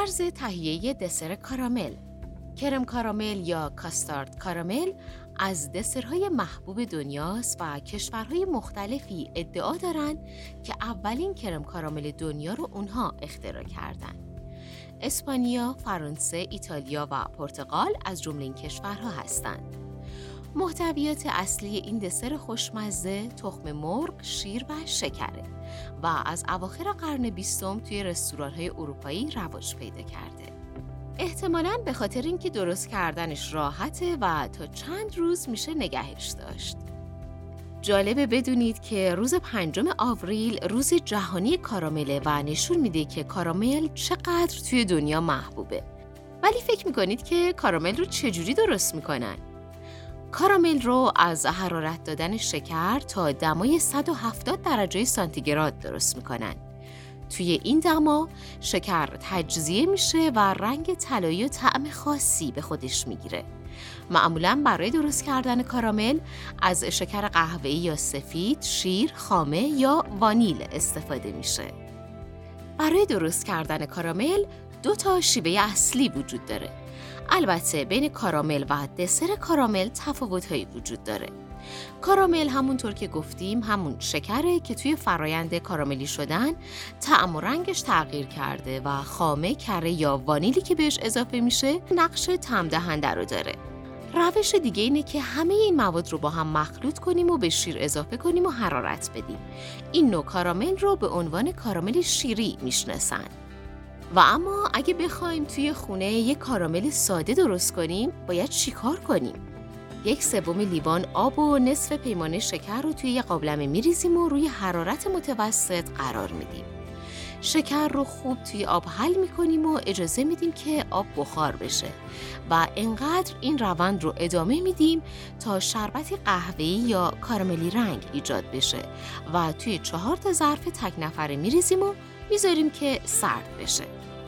طرز تهیه دسر کارامل. کرم کارامل یا کاستارد کارامل از دسرهای محبوب دنیاست و کشورهای مختلفی ادعا دارن که اولین کرم کارامل دنیا رو اونها اختراع کردن. اسپانیا، فرانسه، ایتالیا و پرتغال از جمله این کشورها هستند. محتویات اصلی این دسر خوشمزه تخم مرغ، شیر و شکره و از اواخر قرن 20 توی رستوران‌های اروپایی رواج پیدا کرده. احتمالاً به خاطر اینکه درست کردنش راحته و تا چند روز میشه نگهش داشت. جالبه بدونید که روز 5 آوریل روز جهانی کارامله و نشون میده که کارامل چقدر توی دنیا محبوبه. ولی فکر میکنید که کارامل رو چجوری درست میکنن؟ کارامل رو از حرارت دادن شکر تا دمای 170 درجه سانتیگراد درست میکنن. توی این دما شکر تجزیه میشه و رنگ طلایی و طعم خاصی به خودش میگیره. معمولاً برای درست کردن کارامل از شکر قهوه‌ای یا سفید، شیر، خامه یا وانیل استفاده میشه. برای درست کردن کارامل 2 شیوه اصلی وجود داره. البته بین کارامل و دسر کارامل تفاوت‌هایی وجود داره. کارامل همونطور که گفتیم همون شکره که توی فرایند کاراملی شدن طعم و رنگش تغییر کرده و خامه، کره یا وانیلی که بهش اضافه میشه نقش طعم دهنده رو داره. روش دیگه اینه که همه این مواد رو با هم مخلوط کنیم و به شیر اضافه کنیم و حرارت بدیم. این نوع کارامل رو به عنوان کارامل شیری میشناسن. و اما اگه بخوایم توی خونه یک کارامل ساده درست کنیم، باید چیکار کنیم؟ 1/3 لیوان آب و نصف پیمانه شکر رو توی یه قابلمه میریزیم و روی حرارت متوسط قرار میدیم. شکر رو خوب توی آب حل میکنیم و اجازه میدیم که آب بخار بشه و انقدر این روند رو ادامه میدیم تا شربتی قهوه‌ای یا کاراملی رنگ ایجاد بشه و توی 4 ظرف تک نفره میریزیم و میذاریم که سرد بشه.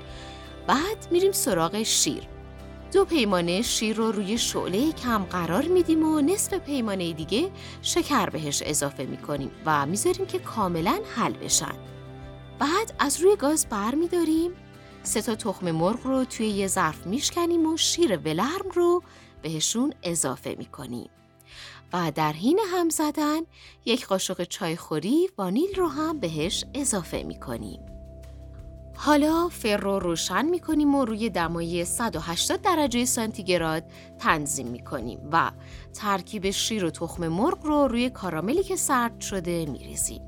بعد میریم سراغ شیر. 2 پیمانه شیر رو روی شعله کم قرار میدیم و نصف پیمانه دیگه شکر بهش اضافه میکنیم و میذاریم که کاملا حل بشن. بعد از روی گاز بر میداریم، 3 تخم مرغ رو توی یه ظرف میشکنیم و شیر ولرم رو بهشون اضافه میکنیم. و در حین هم زدن 1 قاشق چایخوری وانیل رو هم بهش اضافه میکنیم. حالا فر رو روشن میکنیم و روی دمای 180 درجه سانتیگراد تنظیم میکنیم و ترکیب شیر و تخم مرغ رو روی کاراملی که سرد شده میریزیم.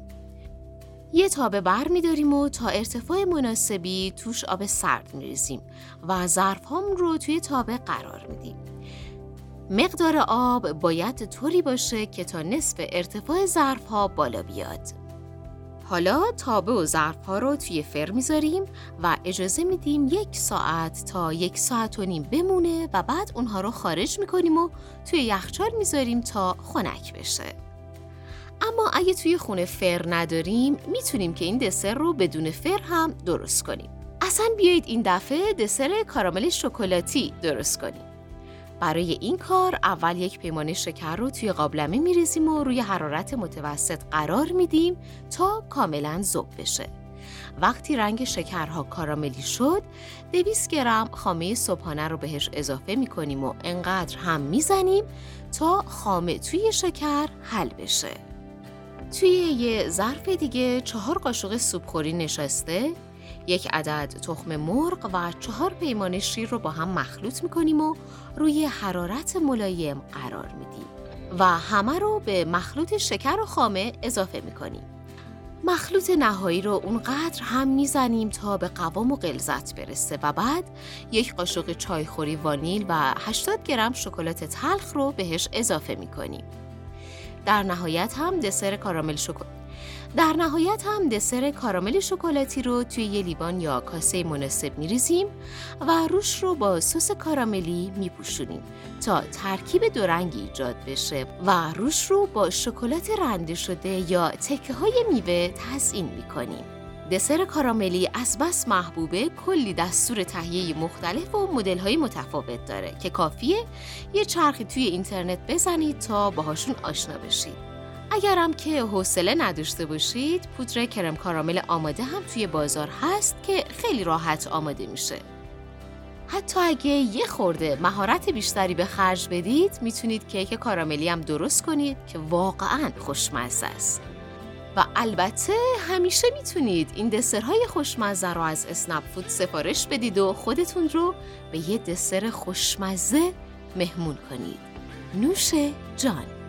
یه تابه بر میداریم و تا ارتفاع مناسبی توش آب سرد میریزیم و ظرف هم رو توی تابه قرار میدیم. مقدار آب باید طوری باشه که تا نصف ارتفاع ظرف ها بالا بیاد. حالا تابه و ظرف ها رو توی فر میذاریم و اجازه میدیم 1 ساعت تا 1.5 ساعت بمونه و بعد اونها رو خارج میکنیم و توی یخچال میذاریم تا خنک بشه. اما اگه توی خونه فر نداریم میتونیم که این دسر رو بدون فر هم درست کنیم. اصلا بیایید این دفعه دسر کارامل شکلاتی درست کنیم. برای این کار اول 1 پیمانه شکر رو توی قابلمه میریزیم و روی حرارت متوسط قرار میدیم تا کاملا ذوب بشه. وقتی رنگ شکرها کاراملی شد، 200 گرم خامه صبحانه رو بهش اضافه میکنیم و انقدر هم میزنیم تا خامه توی شکر حل بشه. توی یه ظرف دیگه 4 قاشق سوپخوری نشسته، 1 عدد تخم مرغ و 4 پیمانه شیر رو با هم مخلوط میکنیم و روی حرارت ملایم قرار میدیم و همه رو به مخلوط شکر و خامه اضافه میکنیم. مخلوط نهایی رو اونقدر هم میزنیم تا به قوام و غلظت برسه و بعد 1 قاشق چایخوری وانیل و 80 گرم شکلات تلخ رو بهش اضافه میکنیم. در نهایت هم دسر کارامل شکلاتی رو توی یه لیوان یا کاسه مناسب میریزیم و روش رو با سس کاراملی میپوشونیم تا ترکیب 2 رنگی ایجاد بشه و روش رو با شکلات رنده شده یا تکه های میوه تزیین میکنیم. دسر کاراملی از بس محبوبه کلی دستور تهیه مختلف و مدل‌های متفاوت داره که کافیه یه چرخی توی اینترنت بزنید تا باهاشون آشنا بشید. اگرم که حوصله نداشته باشید، پودر کرم کارامل آماده هم توی بازار هست که خیلی راحت آماده میشه. حتی اگه یه خورده مهارت بیشتری به خرج بدید میتونید کیک کاراملی هم درست کنید که واقعاً خوشمزه است. و البته همیشه میتونید این دسرهای خوشمزه رو از اسنپ فود سفارش بدید و خودتون رو به یه دسر خوشمزه مهمون کنید. نوش جان.